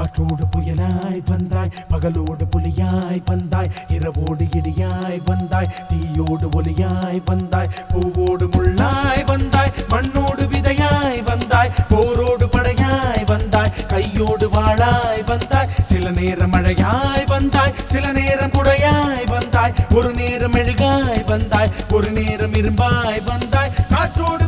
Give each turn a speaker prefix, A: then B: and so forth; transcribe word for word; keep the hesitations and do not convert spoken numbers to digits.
A: காற்றோடு புயலாய் வந்தாய், பகலோடு புலியாய் வந்தாய், இரவோடு இடியாய் வந்தாய், தீயோடு ஒலியாய் வந்தாய், பூவோடு முள்ளாய் வந்தாய், மண்ணோடு விதையாய் வந்தாய், போரோடு படையாய் வந்தாய், கையோடு வாழாய் வந்தாய், சில நேரம் மழையாய் வந்தாய், சில நேரம் குடையாய் வந்தாய், ஒரு நேரம் மெழுகாய் வந்தாய், ஒரு நேரம் இரும்பாய் வந்தாய், காற்றோடு